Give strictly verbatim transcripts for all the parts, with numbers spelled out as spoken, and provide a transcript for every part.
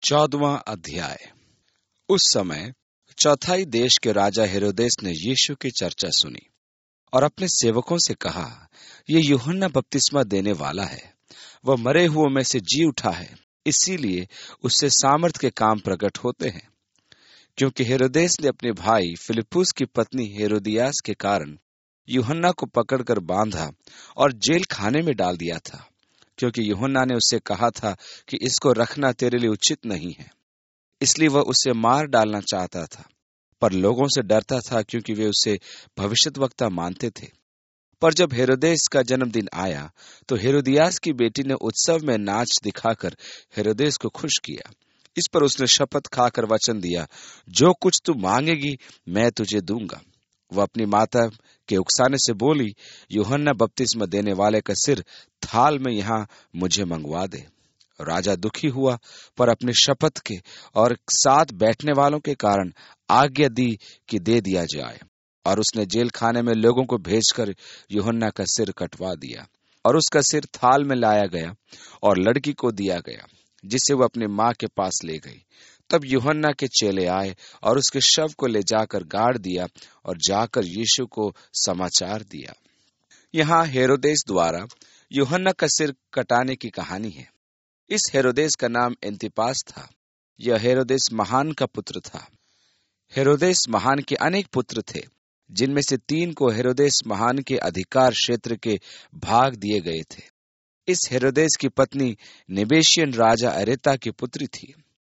चौदवां अध्याय। उस समय चौथाई देश के राजा हेरोदेस ने यीशु की चर्चा सुनी और अपने सेवकों से कहा, ये यूहन्ना बपतिस्मा देने वाला है, वह मरे हुओं में से जी उठा है, इसीलिए उससे सामर्थ के काम प्रकट होते हैं। क्योंकि हेरोदेस ने अपने भाई फिलिप्पुस की पत्नी हेरोदियास के कारण यूहन्ना को पकड़कर बांधा और जेल खाने में डाल दिया था, क्योंकि यूहन्ना ने उससे कहा था कि इसको रखना तेरे लिए उचित नहीं है। इसलिए वह उसे मार डालना चाहता था, पर लोगों से डरता था, क्योंकि वे उसे भविष्यद्वक्ता मानते थे। पर जब हेरोदेस का जन्मदिन आया तो हेरोदियास की बेटी ने उत्सव में नाच दिखाकर हेरोदेस को खुश किया। इस पर उसने शपथ खाकर वचन दिया, जो कुछ तू मांगेगी मैं तुझे दूंगा। वह अपनी माता के उकसाने से बोली, यूहन्ना बपतिस्मा देने वाले का सिर थाल में यहाँ मुझे मंगवा दे। राजा दुखी हुआ, पर अपनी शपथ के और साथ बैठने वालों के कारण आज्ञा दी कि दे दिया जाए, और उसने जेल खाने में लोगों को भेजकर यूहन्ना का सिर कटवा दिया। और उसका सिर थाल में लाया गया और लड़की को दिया गया, जिसे वह अपनी माँ के पास ले गई। तब यूहन्ना के चेले आए और उसके शव को ले जाकर गाड़ दिया और जाकर यीशु को समाचार दिया। यहाँ हेरोदेस द्वारा यूहन्ना का सिर कटाने की कहानी है। इस हेरोदेस का नाम एंतिपास था। यह हेरोदेस महान का पुत्र था। हेरोदेस महान के अनेक पुत्र थे, जिनमें से तीन को हेरोदेस महान के अधिकार क्षेत्र के भाग दिए गए थे। इस हेरोदेस की पत्नी नेबेशियन राजा अरेता की पुत्री थी।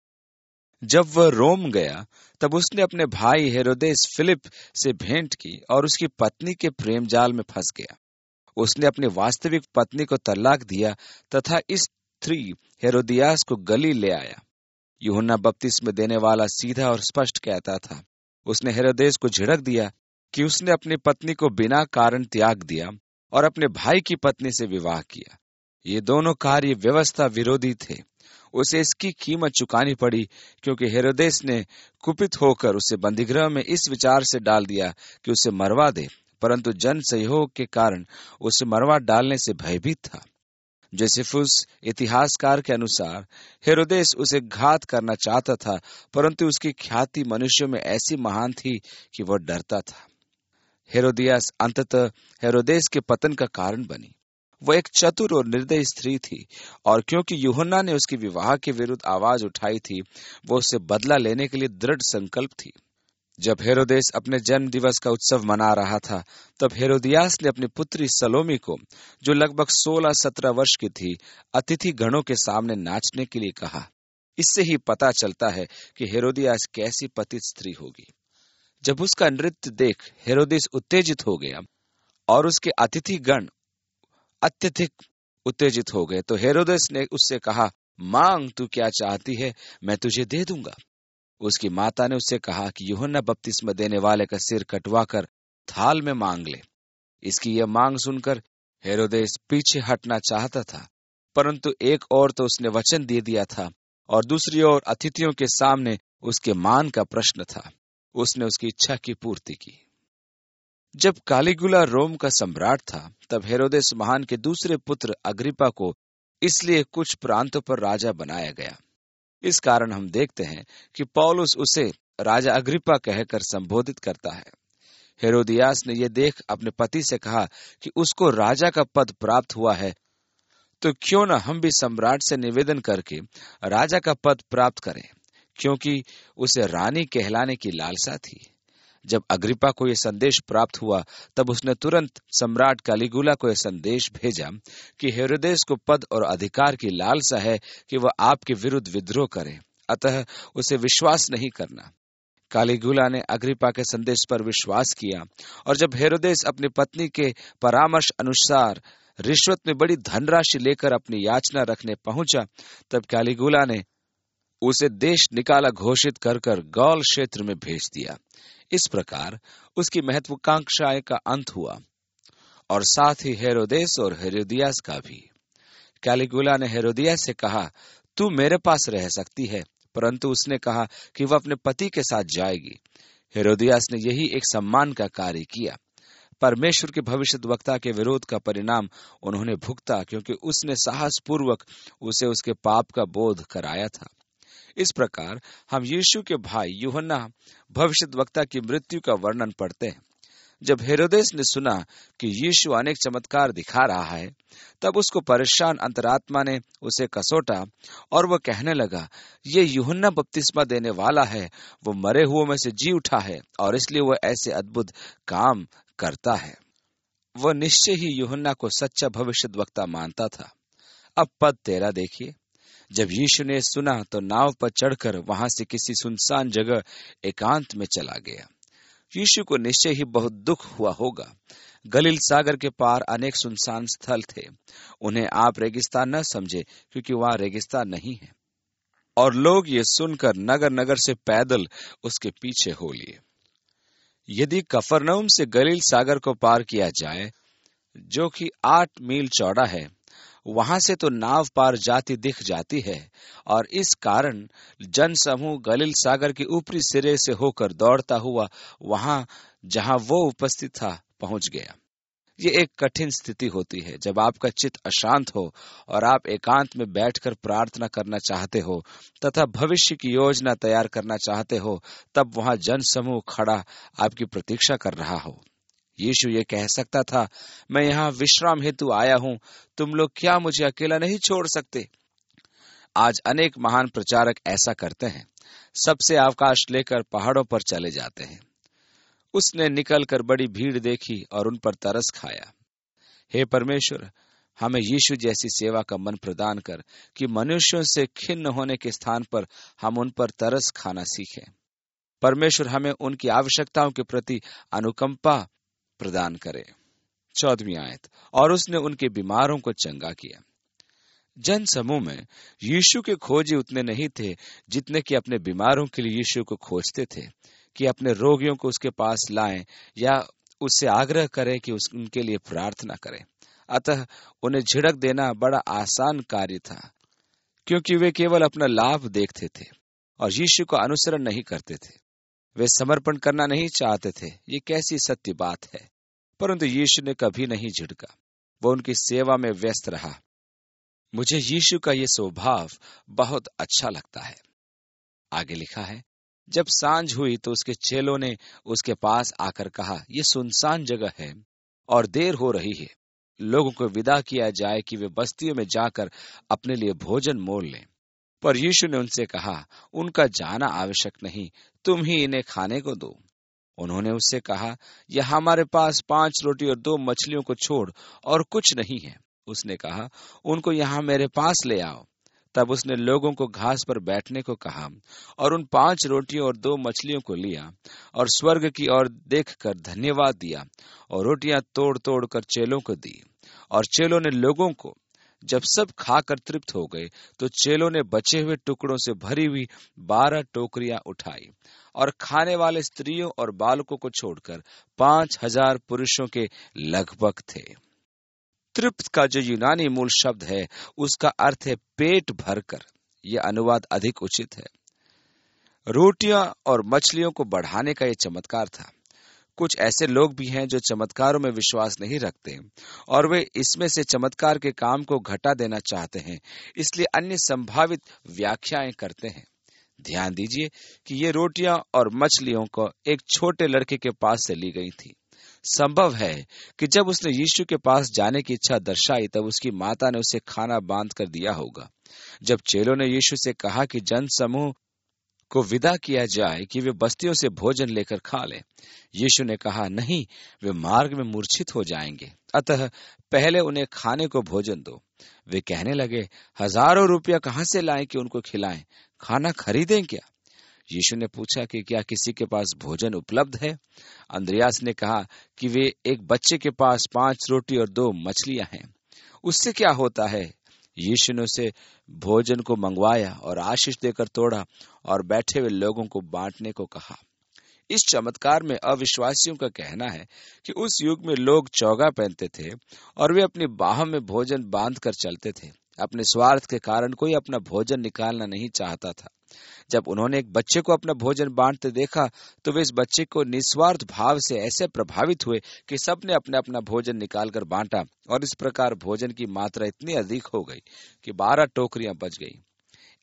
जब वह रोम गया तब उसने अपने भाई हेरोदेस फिलिप से भेंट की और उसकी पत्नी के प्रेम जाल में फंस गया। उसने अपनी वास्तविक पत्नी को तलाक दिया तथा इस स्त्री हेरोदियास को गली ले आया। यूहन्ना बपतिस्मा देने वाला सीधा और स्पष्ट कहता था। उसने हेरोदेस को झिड़क दिया कि उसने अपनी पत्नी को बिना कारण त्याग दिया और अपने भाई की पत्नी से विवाह किया। ये दोनों कार्य व्यवस्था विरोधी थे। उसे इसकी कीमत चुकानी पड़ी, क्योंकि हेरोदेस ने कुपित होकर उसे बंदीगृह में इस विचार से डाल दिया कि उसे मरवा दे, परंतु जन सहयोग के कारण उसे मरवा डालने से भयभीत था। जोसेफुस इतिहासकार के अनुसार हेरोदेस उसे घात करना चाहता था, परंतु उसकी ख्याति मनुष्यों में ऐसी महान थी कि वह डरता था। हेरोदियास अंततः हेरोदेस के पतन का कारण बनी। वह एक चतुर और निर्दयी स्त्री थी, और क्योंकि यूहन्ना ने उसके विवाह के विरुद्ध आवाज उठाई थी, वो उससे बदला लेने के लिए दृढ़ संकल्प थी। जब हेरोदेस अपने जन्म दिवस का उत्सव मना रहा था, तब हेरोदियास ने अपनी पुत्री सलोमी को, जो लगभग सोलह सत्रह वर्ष की थी, अतिथि गणों के सामने नाचने के लिए कहा। इससे ही पता चलता है कि हेरोदियास कैसी पतित स्त्री होगी। जब उसका नृत्य देख हेरोदेस उत्तेजित हो गया और उसके अतिथि गण अत्यधिक उत्तेजित हो गए, तो हेरोदेस ने उससे कहा, मांग, तू क्या चाहती है, मैं तुझे दे दूंगा। उसकी माता ने उससे कहा कि यूहन्ना बपतिस्मा देने वाले का सिर कटवाकर थाल में मांग ले। इसकी यह मांग सुनकर हेरोदेस पीछे हटना चाहता था, परंतु एक ओर तो उसने वचन दे दिया था और दूसरी ओर अतिथियों के सामने उसके मान का प्रश्न था। उसने उसकी इच्छा की पूर्ति की। जब कालीगुला रोम का सम्राट था, तब हेरोदेस महान के दूसरे पुत्र अग्रिपा को इसलिए कुछ प्रांतों पर राजा बनाया गया। इस कारण हम देखते हैं कि पौलुस उसे राजा अग्रिपा कहकर संबोधित करता है। हेरोदियास ने यह देख अपने पति से कहा कि उसको राजा का पद प्राप्त हुआ है, तो क्यों न हम भी सम्राट से निवेदन करके राजा का पद प्राप्त करें, क्योंकि उसे रानी कहलाने की लालसा थी। जब अग्रिपा को यह संदेश प्राप्त हुआ, तब उसने तुरंत सम्राट कालीगुला को यह संदेश भेजा कि हेरोदेस को पद और अधिकार की लालसा है कि वह आपके विरुद्ध विद्रोह करे, अतः उसे विश्वास नहीं करना। कालीगुला ने अग्रिपा के संदेश पर विश्वास किया, और जब हेरोदेस अपनी पत्नी के परामर्श अनुसार रिश्वत में बड़ी धनराशि लेकर अपनी याचना रखने पहुंचा, तब कालीगुला ने उसे देश निकाला घोषित कर कर गौल क्षेत्र में भेज दिया। इस प्रकार उसकी महत्वाकांक्षाएं का अंत हुआ, और साथ ही हेरोदेस और हेरोदियास का भी। कैलिगुला ने हेरोदियास से कहा, तू मेरे पास रह सकती है, परंतु उसने कहा कि वह अपने पति के साथ जाएगी। हेरोदियास ने यही एक सम्मान का कार्य किया। परमेश्वर के भविष्यद्वक्ता के विरोध का परिणाम उन्होंने भुगता, क्योंकि उसने साहस पूर्वक उसे उसके पाप का बोध कराया था। इस प्रकार हम यीशु के भाई यूहन्ना भविष्यद्वक्ता की मृत्यु का वर्णन पढ़ते हैं। जब हेरोदेस ने सुना कि यीशु अनेक चमत्कार दिखा रहा है, तब उसको परेशान अंतरात्मा ने उसे कसोटा और वह कहने लगा, ये यूहन्ना बपतिस्मा देने वाला है, वो मरे हुओं में से जी उठा है और इसलिए वह ऐसे अद्भुत काम करता है। वह निश्चय ही यूहन्ना को सच्चा भविष्यद्वक्ता मानता था। अब पद तेरह देखिए। जब यीशु ने सुना तो नाव पर चढ़कर वहां से किसी सुनसान जगह एकांत में चला गया। यीशु को निश्चय ही बहुत दुख हुआ होगा। गलील सागर के पार अनेक सुनसान स्थल थे। उन्हें आप रेगिस्तान न समझे, क्योंकि वहां रेगिस्तान नहीं है। और लोग ये सुनकर नगर नगर से पैदल उसके पीछे हो लिए। यदि कफरनहूम से गलील सागर को पार किया जाए, जो कि आठ मील चौड़ा है, वहां से तो नाव पार जाती दिख जाती है, और इस कारण जन समूह गलील सागर के ऊपरी सिरे से होकर दौड़ता हुआ वहां जहां वो उपस्थित था पहुंच गया। ये एक कठिन स्थिति होती है जब आपका चित्त अशांत हो और आप एकांत में बैठकर प्रार्थना करना चाहते हो तथा भविष्य की योजना तैयार करना चाहते हो। तब वहां जन समूह खड़ा आपकी प्रतीक्षा कर रहा हो। यीशु ये कह सकता था, मैं यहाँ विश्राम हेतु आया हूँ, तुम लोग क्या मुझे अकेला नहीं छोड़ सकते? आज अनेक महान प्रचारक ऐसा करते हैं, सबसे अवकाश लेकर पहाड़ों पर चले जाते हैं। उसने निकलकर बड़ी भीड़ देखी और उन पर तरस खाया। हे परमेश्वर, हमें यीशु जैसी सेवा का मन प्रदान कर कि मनुष्यों से खिन्न होने के स्थान पर हम उन पर तरस खाना सीखें। परमेश्वर हमें उनकी आवश्यकताओं के प्रति अनुकंपा प्रदान करे। चौदहवीं आयत। और उसने उनके बीमारों को चंगा किया। जन समूह में यीशु के खोजी उतने नहीं थे जितने कि अपने बीमारों के लिए यीशु को खोजते थे कि अपने रोगियों को उसके पास लाएं या उससे आग्रह करें कि उस उनके लिए प्रार्थना करें। अतः उन्हें झिड़क देना बड़ा आसान कार्य था, क्योंकि वे केवल अपना लाभ देखते थे और यीशु का अनुसरण नहीं करते थे। वे समर्पण करना नहीं चाहते थे। ये कैसी सत्य बात है! परंतु यीशु ने कभी नहीं झिड़का, वो उनकी सेवा में व्यस्त रहा। मुझे यीशु का ये स्वभाव बहुत अच्छा लगता है। आगे लिखा है, जब सांझ हुई तो उसके चेलों ने उसके पास आकर कहा, ये सुनसान जगह है और देर हो रही है, लोगों को विदा किया जाए कि वे बस्तियों में जाकर अपने लिए भोजन मोल लें। पर यीशु ने उनसे कहा, उनका जाना आवश्यक नहीं, तुम ही इन्हें खाने को दो। उन्होंने उससे कहा, यह हमारे पास पांच रोटी और दो मछलियों को छोड़ और कुछ नहीं है। उसने कहा, उनको यहाँ मेरे पास ले आओ। तब उसने लोगों को घास पर बैठने को कहा और उन पांच रोटियों और दो मछलियों को लिया और स्वर्ग की ओर देखकर धन्यवाद दिया और रोटियां तोड़ तोड़ कर चेलों को दी। और चेलों ने लोगों को। जब सब खाकर तृप्त हो गए तो चेलों ने बचे हुए टुकड़ों से भरी हुई बारह टोकरियां उठाई और खाने वाले स्त्रियों और बालकों को छोड़कर पांच हजार पुरुषों के लगभग थे। तृप्त का जो यूनानी मूल शब्द है उसका अर्थ है पेट भरकर। यह अनुवाद अधिक उचित है। रोटियां और मछलियों को बढ़ाने का यह चमत्कार था। कुछ ऐसे लोग भी हैं जो चमत्कारों में विश्वास नहीं रखते और वे इसमें से चमत्कार के काम को घटा देना चाहते हैं, इसलिए अन्य संभावित व्याख्याएं करते हैं। ध्यान दीजिए कि ये रोटियां और मछलियों को एक छोटे लड़के के पास से ली गई थी। संभव है कि जब उसने यीशु के पास जाने की इच्छा दर्शाई तब उसकी माता ने उसे खाना बांध कर दिया होगा। जब चेलों ने यीशु से कहा कि जन समूह को विदा किया जाए कि वे बस्तियों से भोजन लेकर खा लें, यीशु ने कहा, नहीं, वे मार्ग में मूर्छित हो जाएंगे, अतः पहले उन्हें खाने को भोजन दो। वे कहने लगे, हजारों रुपया कहां से लाएं कि उनको खिलाएं? खाना खरीदें क्या? यीशु ने पूछा कि क्या किसी के पास भोजन उपलब्ध है? अंद्रयास ने कहा कि वे एक बच्चे के पास पांच रोटी और दो मछलियां हैं, उससे क्या होता है? यीशु ने उसे भोजन को मंगवाया और आशीष देकर तोड़ा और बैठे हुए लोगों को बांटने को कहा। इस चमत्कार में अविश्वासियों का कहना है कि उस युग में लोग चौगा पहनते थे और वे अपनी बाहों में भोजन बांध कर चलते थे। अपने स्वार्थ के कारण कोई अपना भोजन निकालना नहीं चाहता था। जब उन्होंने एक बच्चे को अपना भोजन बांटते देखा तो वे इस बच्चे को निस्वार्थ भाव से ऐसे प्रभावित हुए कि सबने अपना अपना भोजन निकालकर बांटा और इस प्रकार भोजन की मात्रा इतनी अधिक हो गई कि बारह टोकरियां बच गई।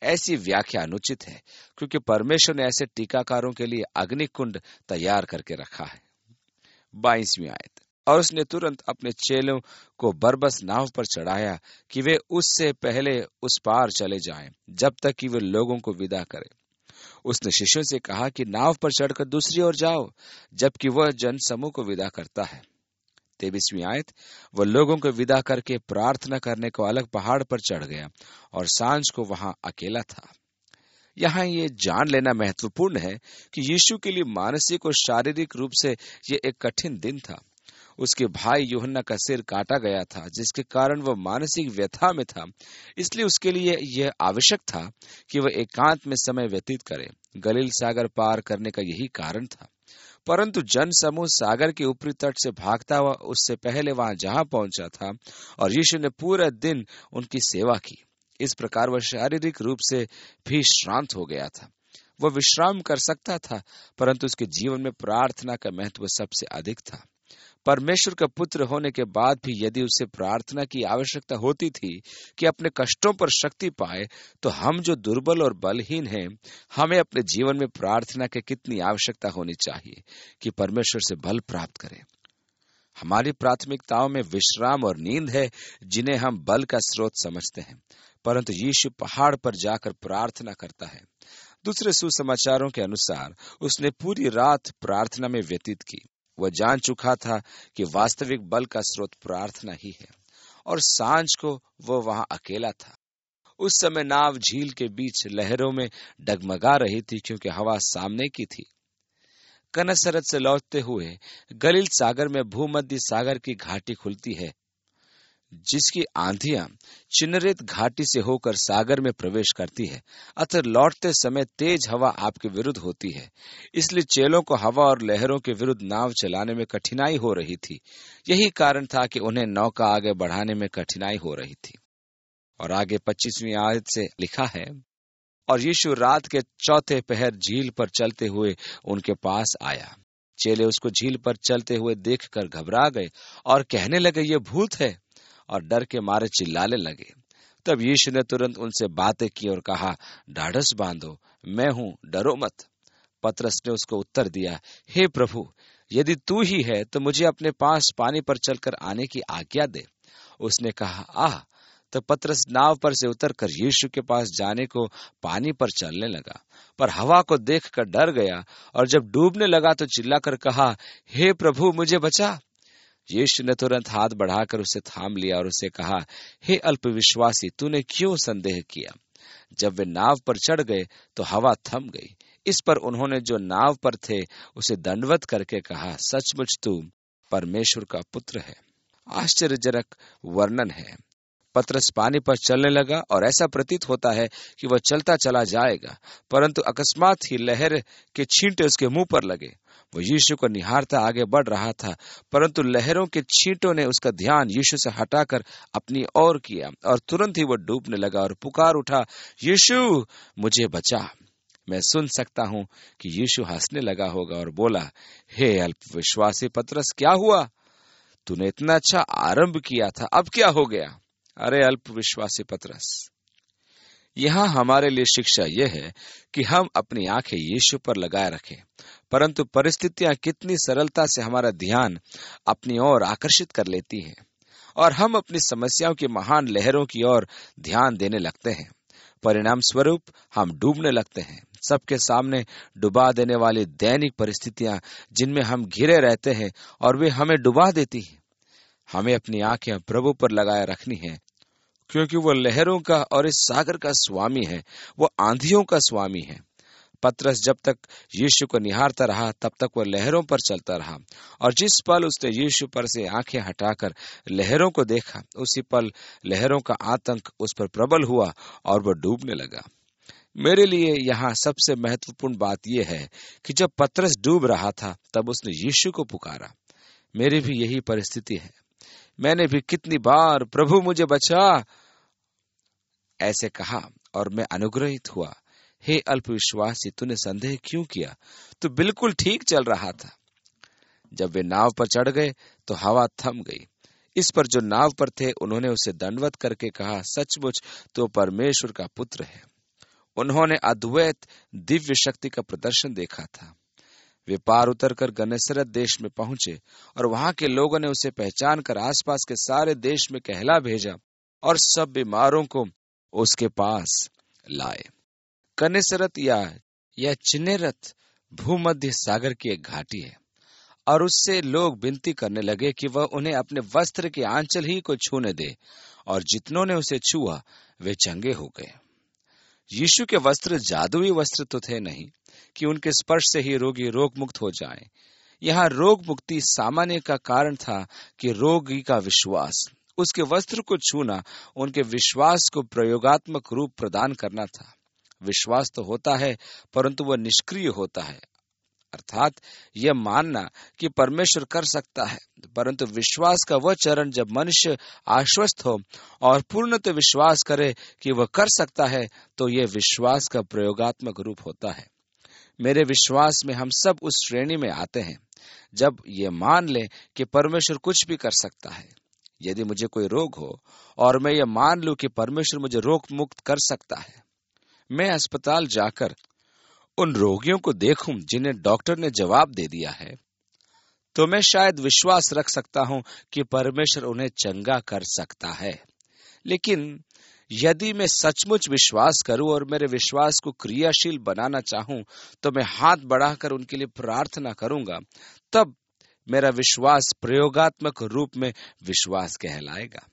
ऐसी व्याख्या अनुचित है, क्योंकि परमेश्वर ने ऐसे टीकाकारों के लिए अग्निकुंड तैयार करके रखा है। बाईसवीं आयत, और उसने तुरंत अपने चेलों को बरबस नाव पर चढ़ाया कि वे उससे पहले उस पार चले जाएं, जब तक कि वे लोगों को विदा करे। उसने शिष्यों से कहा कि नाव पर चढ़कर दूसरी ओर जाओ, जबकि वह जन समूह को विदा करता है। तेईसवीं आयत, वह लोगों को विदा करके प्रार्थना करने को अलग पहाड़ पर चढ़ गया और सांझ को वहां अकेला था। यहाँ ये जान लेना महत्वपूर्ण है कि यीशु के लिए मानसिक और शारीरिक रूप से ये एक कठिन दिन था। उसके भाई यूहन्ना का सिर काटा गया था, जिसके कारण वह मानसिक व्यथा में था। इसलिए उसके लिए यह आवश्यक था कि वह एकांत में समय व्यतीत करे। गलील सागर पार करने का यही कारण था। परंतु जन समूह सागर के ऊपरी तट से भागता हुआ उससे पहले वहां जहां पहुंचा था और यीशु ने पूरा दिन उनकी सेवा की। इस प्रकार वह शारीरिक रूप से भी श्रांत हो गया था। वह विश्राम कर सकता था, परंतु उसके जीवन में प्रार्थना का महत्व सबसे अधिक था। परमेश्वर का पुत्र होने के बाद भी यदि उसे प्रार्थना की आवश्यकता होती थी कि अपने कष्टों पर शक्ति पाए, तो हम जो दुर्बल और बलहीन हैं, हमें अपने जीवन में प्रार्थना की कितनी आवश्यकता होनी चाहिए कि परमेश्वर से बल प्राप्त करें। हमारी प्राथमिकताओं में विश्राम और नींद है, जिन्हें हम बल का स्रोत समझते हैं, परंतु यीशु पहाड़ पर जाकर प्रार्थना करता है। दूसरे सुसमाचारों के अनुसार उसने पूरी रात प्रार्थना में व्यतीत की। वह जान चुका था कि वास्तविक बल का स्रोत प्रार्थना ही है, और सांझ को वह वहां अकेला था। उस समय नाव झील के बीच लहरों में डगमगा रही थी, क्योंकि हवा सामने की थी। कनसरत से लौटते हुए गलील सागर में भूमध्य सागर की घाटी खुलती है, जिसकी आंधियां चिन्नरेत घाटी से होकर सागर में प्रवेश करती है। अतः लौटते समय तेज हवा आपके विरुद्ध होती है। इसलिए चेलों को हवा और लहरों के विरुद्ध नाव चलाने में कठिनाई हो रही थी। यही कारण था कि उन्हें नौका आगे बढ़ाने में कठिनाई हो रही थी। और आगे पच्चीसवीं आयत से लिखा है, और यीशु रात के चौथे पहर झील पर चलते हुए उनके पास आया। चेले उसको झील पर चलते हुए देखकर घबरा गए और कहने लगे, ये भूत है, और डर के मारे चिल्लाने लगे। तब यीशु ने तुरंत उनसे बातें की और कहा, ढाढ़स बांधो, मैं हूं, डरो मत। पतरस ने उसको उत्तर दिया, हे प्रभु, यदि तू ही है तो मुझे अपने पास पानी पर चलकर आने की आज्ञा दे। उसने कहा, आह। तो पतरस नाव पर से उतरकर यीशु के पास जाने को पानी पर चलने लगा, पर हवा को देखकर डर गया, और जब डूबने लगा तो चिल्लाकर कहा, हे प्रभु, मुझे बचा। यीशु ने तुरंत हाथ बढ़ाकर उसे थाम लिया और उसे कहा, हे अल्पविश्वासी, तूने क्यों संदेह किया? जब वे नाव पर चढ़ गए तो हवा थम गई। इस पर उन्होंने जो नाव पर थे उसे दंडवत करके कहा, सचमुच तू परमेश्वर का पुत्र है। आश्चर्यजनक वर्णन है। पतरस पानी पर चलने लगा और ऐसा प्रतीत होता है कि वह चलता चला जाएगा, परंतु अकस्मात ही लहर के छींटे उसके मुंह पर लगे। वो यीशु को निहारता आगे बढ़ रहा था, परंतु लहरों के छींटों ने उसका ध्यान यीशु से हटाकर अपनी ओर किया, और तुरंत ही वह डूबने लगा और पुकार उठा, यीशु, मुझे बचा। मैं सुन सकता हूं कि यीशु हंसने लगा होगा और बोला, हे अल्पविश्वासी पतरस, क्या हुआ? तूने इतना अच्छा आरंभ किया था, अब क्या हो गया? अरे अल्पविश्वासी पतरस। यहाँ हमारे लिए शिक्षा यह है कि हम अपनी आंखें यीशु पर लगाए रखें, परंतु परिस्थितियां कितनी सरलता से हमारा ध्यान अपनी ओर आकर्षित कर लेती हैं, और हम अपनी समस्याओं की महान लहरों की ओर ध्यान देने लगते हैं। परिणाम स्वरूप हम डूबने लगते हैं। सबके सामने डुबा देने वाली दैनिक परिस्थितियां जिनमें हम घिरे रहते हैं और वे हमें डुबा देती हैं। हमें अपनी आंखें प्रभु पर लगाए रखनी है, क्योंकि वो लहरों का और इस सागर का स्वामी है, वो आंधियों का स्वामी है। पतरस जब तक यीशु को निहारता रहा तब तक वह लहरों पर चलता रहा, और जिस पल उसने यीशु पर से आंखें हटाकर लहरों को देखा, उसी पल लहरों का आतंक उस पर प्रबल हुआ और वह डूबने लगा। मेरे लिए यहाँ सबसे महत्वपूर्ण बात यह है कि जब पतरस डूब रहा था तब उसने यीशु को पुकारा। मेरी भी यही परिस्थिति है। मैंने भी कितनी बार प्रभु मुझे बचा ऐसे कहा और मैं अनुग्रहित हुआ। हे अल्पविश्वासी, तूने संदेह क्यों किया? तू बिल्कुल ठीक चल रहा था। जब वे नाव पर चढ़ गए तो हवा थम गई। इस पर जो नाव पर थे उन्होंने उसे दंडवत करके कहा, सचमुच तो परमेश्वर का पुत्र है। उन्होंने अद्वैत दिव्य शक्ति का प्रदर्शन देखा था। वे पार उतरकर गन्नेसरत देश में पहुंचे और वहां के लोगों ने उसे पहचान कर आसपास के सारे देश में कहला भेजा और सब बीमारों को उसके पास लाए। गन्नेसरत या यह चिन्नेरत भूमध्य सागर की एक घाटी है और उससे लोग विनती करने लगे कि वह उन्हें अपने वस्त्र के आंचल ही को छूने दे, और जितनों ने उसे छुआ वे चंगे हो गए। यीशु के वस्त्र जादुई वस्त्र तो थे नहीं कि उनके स्पर्श से ही रोगी रोग मुक्त हो जाए। यहाँ रोग मुक्ति सामान्य का कारण था कि रोगी का विश्वास, उसके वस्त्र को छूना उनके विश्वास को प्रयोगात्मक रूप प्रदान करना था। विश्वास तो होता है परंतु वह निष्क्रिय होता है, अर्थात यह मानना कि परमेश्वर कर सकता है, परंतु विश्वास का वह चरण जब मनुष्य आश्वस्त हो और पूर्णतः विश्वास करे कि वह कर सकता है, तो यह विश्वास का प्रयोगात्मक रूप होता है। मेरे विश्वास में हम सब उस श्रेणी में आते हैं जब ये मान लें कि परमेश्वर कुछ भी कर सकता है। यदि मुझे कोई रोग हो और मैं ये मान लूं कि परमेश्वर मुझे रोग मुक्त कर सकता है, मैं अस्पताल जाकर उन रोगियों को देखूं जिन्हें डॉक्टर ने जवाब दे दिया है, तो मैं शायद विश्वास रख सकता हूं कि परमेश्वर उन्हें चंगा कर सकता है। लेकिन यदि मैं सचमुच विश्वास करूं और मेरे विश्वास को क्रियाशील बनाना चाहूं, तो मैं हाथ बढ़ाकर उनके लिए प्रार्थना करूंगा। तब मेरा विश्वास प्रयोगात्मक रूप में विश्वास कहलाएगा।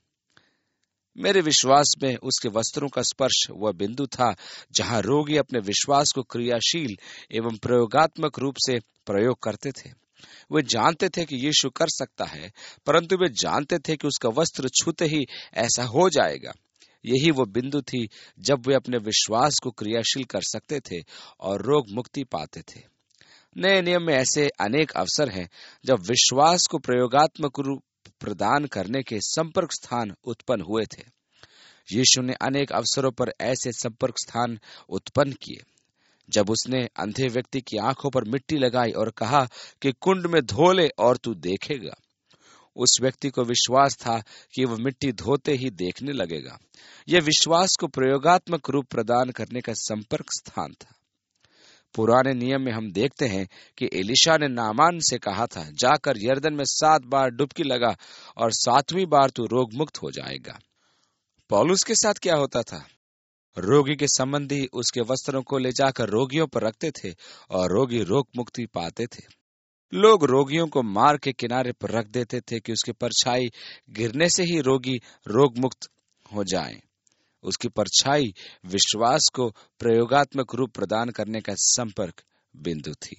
मेरे विश्वास में उसके वस्त्रों का स्पर्श वह बिंदु था जहां रोगी अपने विश्वास को क्रियाशील एवं प्रयोगात्मक रूप से प्रयोग करते थे। वे जानते थे कि यीशु कर सकता है, परंतु वे जानते थे कि उसका वस्त्र छूते ही ऐसा हो जाएगा। यही वो बिंदु थी जब वे अपने विश्वास को क्रियाशील कर सकते थे और रोग मुक्ति पाते थे। नए नियम में ऐसे अनेक अवसर हैं जब विश्वास को प्रयोगात्मक रूप प्रदान करने के संपर्क स्थान उत्पन्न हुए थे। यीशु ने अनेक अवसरों पर ऐसे संपर्क स्थान उत्पन्न किए। जब उसने अंधे व्यक्ति की आंखों पर मिट्टी लगाई और कहा कि कुंड में धो ले और तू देखेगा, उस व्यक्ति को विश्वास था कि वह मिट्टी धोते ही देखने लगेगा। यह विश्वास को प्रयोगात्मक रूप प्रदान करने का संपर्क स्थान था। पुराने नियम में हम देखते हैं कि एलिशा ने नामान से कहा था, जाकर यर्दन में सात बार डुबकी लगा और सातवीं बार तू रोग मुक्त हो जाएगा। पौलुस के साथ क्या होता था? रोगी के संबंधी उसके वस्त्रों को ले जाकर रोगियों पर रखते थे और रोगी रोग मुक्ति पाते थे। लोग रोगियों को मार्ग के किनारे पर रख देते थे कि उसकी परछाई गिरने से ही रोगी रोग मुक्त हो जाए। उसकी परछाई विश्वास को प्रयोगात्मक रूप प्रदान करने का संपर्क बिंदु थी।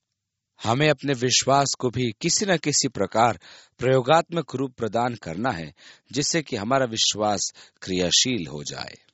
हमें अपने विश्वास को भी किसी न किसी प्रकार प्रयोगात्मक रूप प्रदान करना है, जिससे कि हमारा विश्वास क्रियाशील हो जाए।